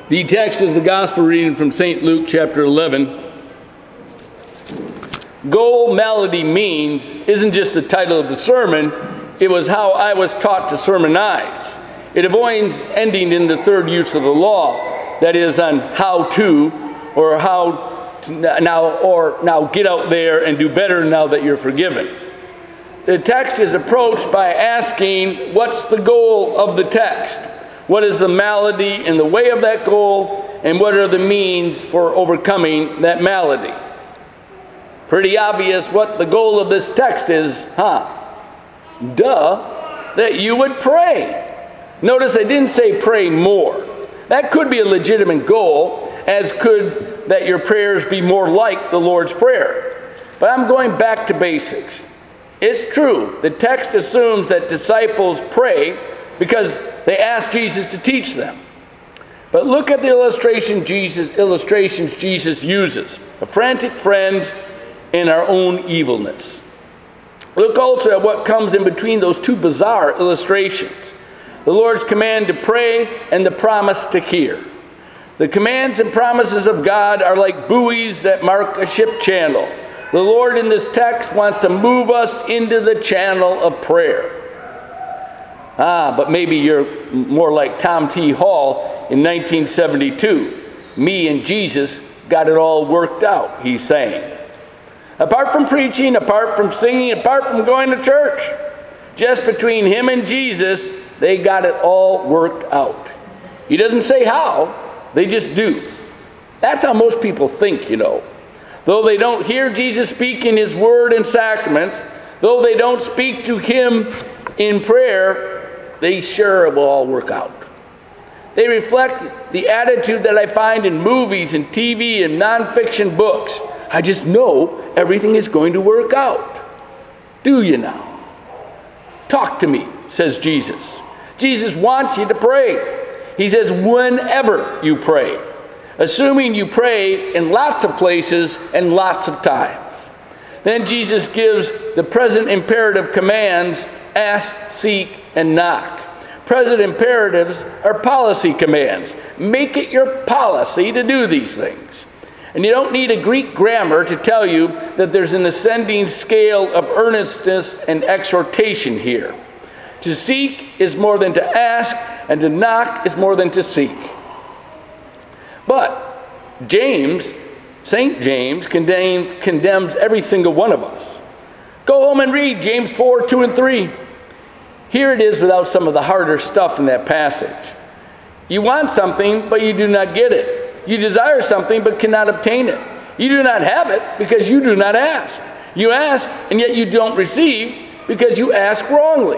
The text is the gospel reading from St. Luke chapter 11. Goal Melody Means isn't just the title of the sermon, it was how I was taught to sermonize. It avoids ending in the third use of the law, that is on how to, or how to now get out there and do better now that you're forgiven. The text is approached by asking, what's the goal of the text? What is the malady in the way of that goal, and what are the means for overcoming that malady? Pretty obvious what the goal of this text is, huh? That you would pray. Notice I didn't say pray more. That could be a legitimate goal, as could that your prayers be more like the Lord's Prayer. But I'm going back to basics. It's true, the text assumes that disciples pray because they ask Jesus to teach them. But look at the illustrations Jesus uses. A frantic friend and our own evilness. Look also at what comes in between those two bizarre illustrations. The Lord's command to pray and the promise to hear. The commands and promises of God are like buoys that mark a ship channel. The Lord in this text wants to move us into the channel of prayer. But maybe you're more like Tom T. Hall in 1972. Me and Jesus got it all worked out, he's saying. Apart from preaching, apart from singing, apart from going to church, just between him and Jesus, they got it all worked out. He doesn't say how, they just do. That's how most people think, you know. Though they don't hear Jesus speak in his word and sacraments, though they don't speak to him in prayer, they sure will all work out. They reflect the attitude that I find in movies and TV and nonfiction books. I just know everything is going to work out. Do you now? Talk to me, says Jesus. Jesus wants you to pray. He says, whenever you pray, assuming you pray in lots of places and lots of times. Then Jesus gives the present imperative commands, ask, seek, and knock. Present imperatives are policy commands. Make it your policy to do these things. And you don't need a Greek grammar to tell you that there's an ascending scale of earnestness and exhortation here. To seek is more than to ask, and to knock is more than to seek. But James, St. James, condemns every single one of us. Go home and read James 4, 2 and 3. Here it is without some of the harder stuff in that passage. You want something, but you do not get it. You desire something, but cannot obtain it. You do not have it because you do not ask. You ask, and yet you don't receive because you ask wrongly.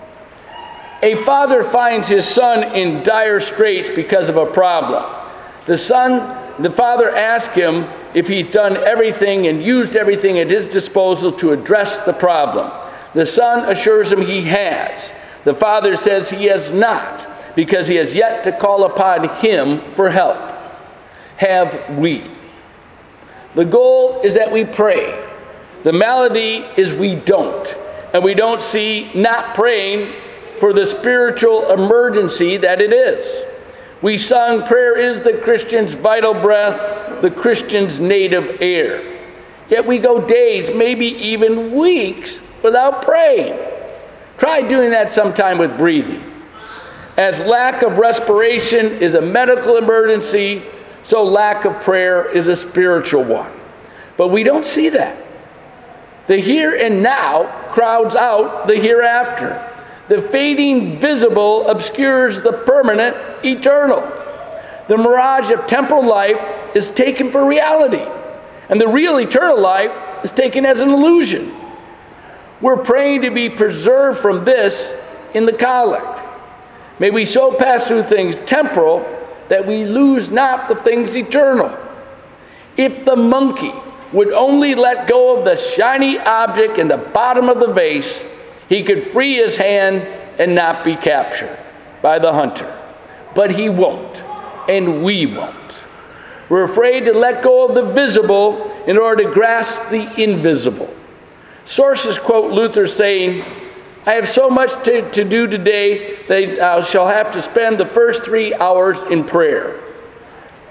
A father finds his son in dire straits because of a problem. The father asks him if he's done everything and used everything at his disposal to address the problem. The son assures him he has. The father says he has not, because he has yet to call upon him for help. Have we? The goal is that we pray. The malady is we don't. And we don't see not praying for the spiritual emergency that it is. We sung, prayer is the Christian's vital breath, the Christian's native air. Yet we go days, maybe even weeks, without praying. Try doing that sometime with breathing. As lack of respiration is a medical emergency, so lack of prayer is a spiritual one. But we don't see that. The here and now crowds out the hereafter. The fading visible obscures the permanent eternal. The mirage of temporal life is taken for reality, and the real eternal life is taken as an illusion. We're praying to be preserved from this in the collect. May we so pass through things temporal that we lose not the things eternal. If the monkey would only let go of the shiny object in the bottom of the vase, he could free his hand and not be captured by the hunter. But he won't, and we won't. We're afraid to let go of the visible in order to grasp the invisible. Sources quote Luther saying, I have so much to do today that I shall have to spend the first 3 hours in prayer.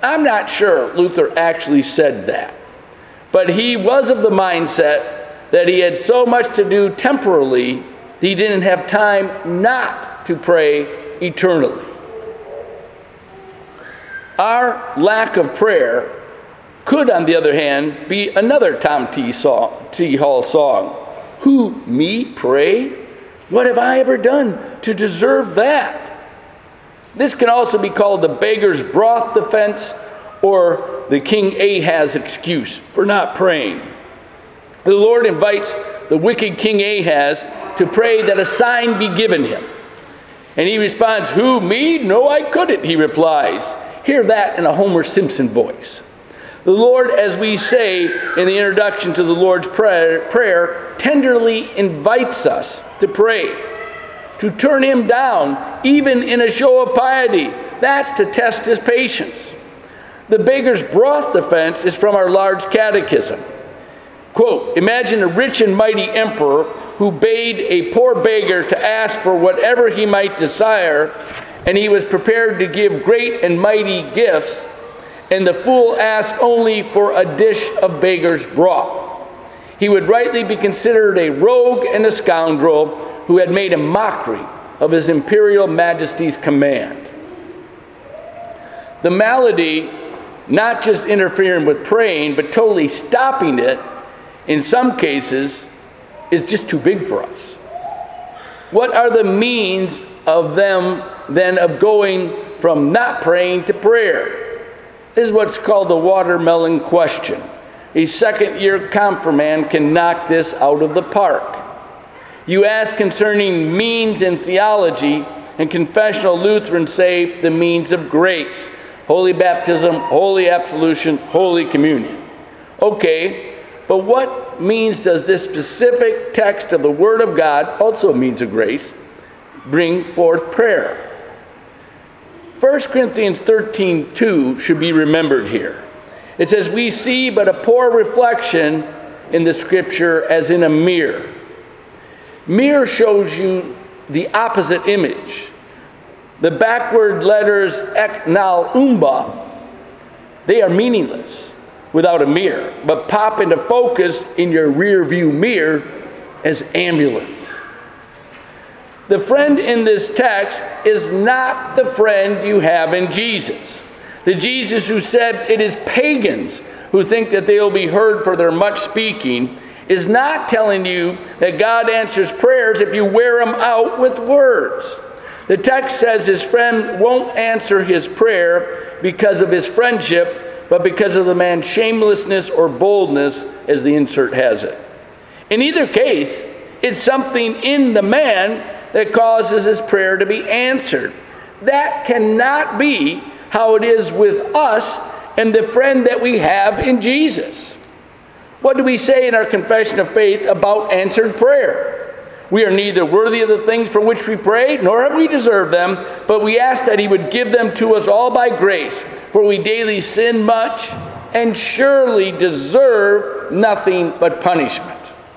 I'm not sure Luther actually said that, but he was of the mindset that he had so much to do temporally, he didn't have time not to pray eternally. Our lack of prayer could, on the other hand, be another Tom T. Hall song. Who, me, pray? What have I ever done to deserve that? This can also be called the beggar's broth defense or the King Ahaz excuse for not praying. The Lord invites the wicked King Ahaz to pray that a sign be given him. And he responds, who, me? No, I couldn't, he replies. Hear that in a Homer Simpson voice. The Lord, as we say in the introduction to the Lord's Prayer, tenderly invites us to pray, to turn him down, even in a show of piety. That's to test his patience. The beggar's broth defense is from our large catechism. Quote, imagine a rich and mighty emperor who bade a poor beggar to ask for whatever he might desire, and he was prepared to give great and mighty gifts, and the fool asked only for a dish of beggar's broth. He would rightly be considered a rogue and a scoundrel who had made a mockery of his imperial majesty's command. The malady, not just interfering with praying, but totally stopping it, in some cases, is just too big for us. What are the means of them then of going from not praying to prayer? This is what's called the watermelon question. A second-year confirmand can knock this out of the park. You ask concerning means in theology, and confessional Lutherans say the means of grace: holy baptism, holy absolution, holy communion. Okay, but what means does this specific text of the Word of God, also means of grace, bring forth prayer? 1 Corinthians 13:2 should be remembered here. It says, we see but a poor reflection in the Scripture as in a mirror. Mirror shows you the opposite image. The backward letters ek, nal, umba, they are meaningless without a mirror, but pop into focus in your rear view mirror as ambulance. The friend in this text is not the friend you have in Jesus. The Jesus who said it is pagans who think that they will be heard for their much speaking is not telling you that God answers prayers if you wear them out with words. The text says his friend won't answer his prayer because of his friendship, but because of the man's shamelessness or boldness, as the insert has it. In either case, it's something in the man that causes his prayer to be answered. That cannot be how it is with us and the friend that we have in Jesus. What do we say in our confession of faith about answered prayer? We are neither worthy of the things for which we pray, nor have we deserved them, but we ask that he would give them to us all by grace, for we daily sin much and surely deserve nothing but punishment.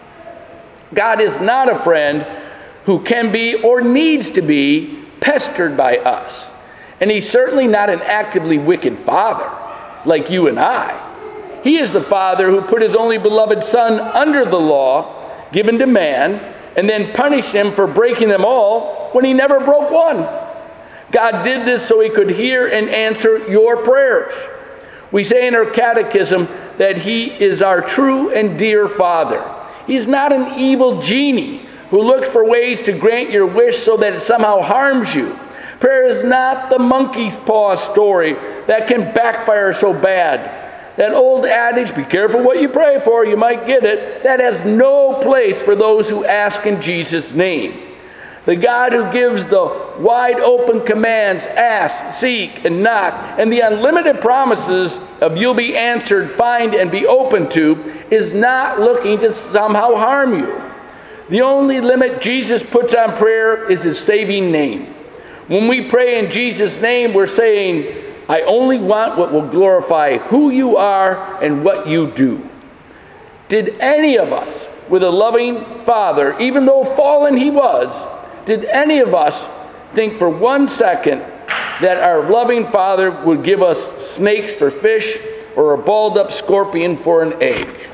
God is not a friend who can be or needs to be pestered by us. And he's certainly not an actively wicked father like you and I. He is the Father who put his only beloved Son under the law given to man and then punished him for breaking them all when he never broke one. God did this so he could hear and answer your prayers. We say in our catechism that he is our true and dear Father. He's not an evil genie who looks for ways to grant your wish so that it somehow harms you. Prayer is not the monkey's paw story that can backfire so bad. That old adage, be careful what you pray for, you might get it, that has no place for those who ask in Jesus' name. The God who gives the wide open commands, ask, seek, and knock, and the unlimited promises of you'll be answered, find, and be open to, is not looking to somehow harm you. The only limit Jesus puts on prayer is his saving name. When we pray in Jesus' name, we're saying, I only want what will glorify who you are and what you do. Did any of us, with a loving Father, even though fallen he was, did any of us think for 1 second that our loving Father would give us snakes for fish or a balled-up scorpion for an egg.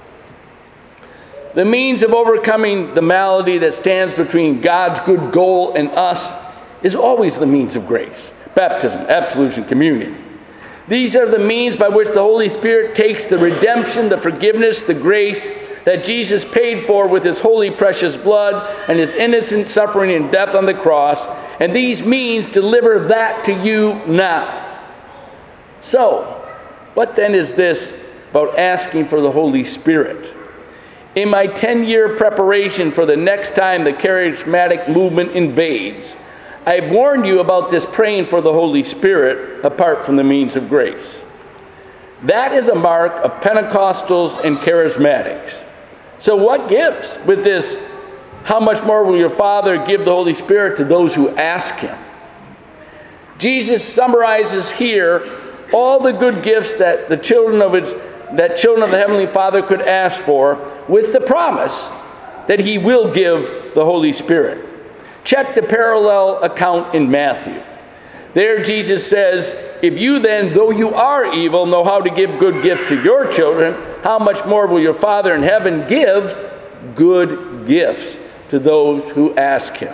The means of overcoming the malady that stands between God's good goal and us is always the means of grace: baptism, absolution, communion. These are the means by which the Holy Spirit takes the redemption, the forgiveness, the grace that Jesus paid for with his holy precious blood and his innocent suffering and death on the cross, and these means deliver that to you now. So, what then is this about asking for the Holy Spirit? In my 10-year preparation for the next time the charismatic movement invades, I've warned you about this praying for the Holy Spirit apart from the means of grace. That is a mark of Pentecostals and charismatics. So what gives with this, how much more will your Father give the Holy Spirit to those who ask him? Jesus summarizes here all the good gifts that the children of the Heavenly Father could ask for, with the promise that he will give the Holy Spirit. Check the parallel account in Matthew. There Jesus says, if you then, though you are evil, know how to give good gifts to your children, how much more will your Father in heaven give good gifts to those who ask him?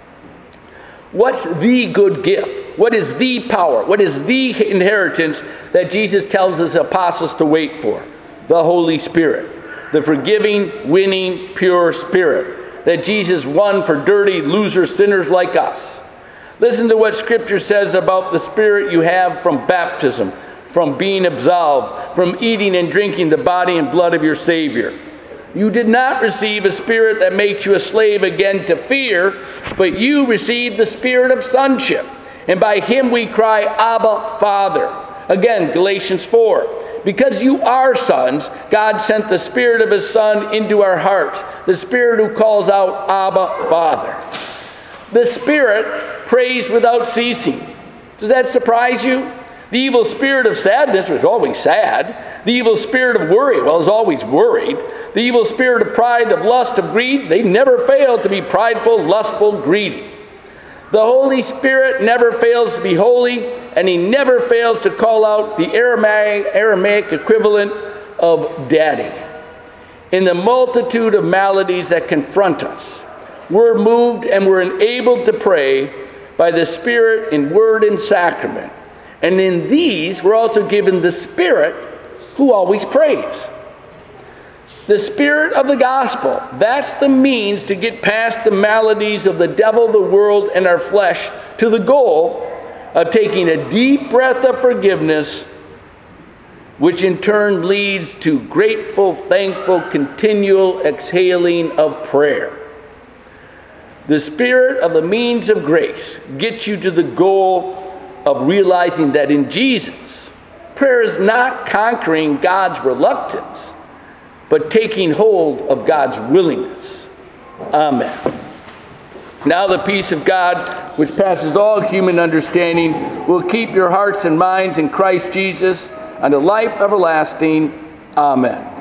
What's the good gift? What is the power? What is the inheritance that Jesus tells his apostles to wait for? The Holy Spirit. The forgiving, winning, pure Spirit that Jesus won for dirty, loser sinners like us. Listen to what Scripture says about the Spirit you have from baptism, from being absolved, from eating and drinking the body and blood of your Savior. You did not receive a spirit that makes you a slave again to fear, but you received the spirit of sonship. And by him we cry, Abba, Father. Again, Galatians 4. Because you are sons, God sent the Spirit of his Son into our hearts, the Spirit who calls out, Abba, Father. The Spirit prays without ceasing. Does that surprise you? The evil spirit of sadness was always sad. The evil spirit of worry, well, is always worried. The evil spirit of pride, of lust, of greed, they never fail to be prideful, lustful, greedy. The Holy Spirit never fails to be holy, and he never fails to call out the Aramaic equivalent of daddy. In the multitude of maladies that confront us, we're moved and we're enabled to pray by the Spirit in word and sacrament. And in these, we're also given the Spirit who always prays. The Spirit of the gospel, that's the means to get past the maladies of the devil, the world, and our flesh to the goal of taking a deep breath of forgiveness, which in turn leads to grateful, thankful, continual exhaling of prayer. The Spirit of the means of grace gets you to the goal of realizing that in Jesus, prayer is not conquering God's reluctance, but taking hold of God's willingness. Amen. Now the peace of God, which passes all human understanding, will keep your hearts and minds in Christ Jesus unto life everlasting. Amen.